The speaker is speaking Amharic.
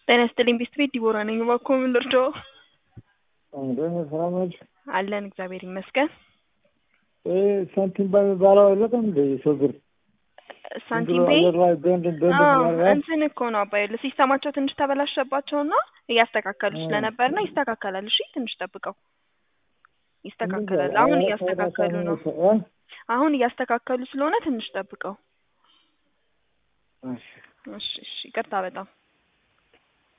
ጤና ይስጥልኝ ቢስት ቤት ዲቦራ ነኝ። እባክዎ ምን ልርዳዎ? ሰላም ናችሁ? አለን እግዚአብሔር ይመስገን። ሳንቲም በሚባለው የለቅም እንደ የሰው ብር ሳንቲም ቤ እንትን እኮ ነው አባዬ ሲስተማቸው ትንሽ ተበላሸባቸውና እያስተካከሉ ስለነበርና ይስተካከላል። እሺ ትንሽ ጠብቀው ይስተካከላል። አሁን እያስተካከሉ ነው። አሁን እያስተካከሉ ስለሆነ ትንሽ ጠብቀው። እሺ ይቅርታ በጣም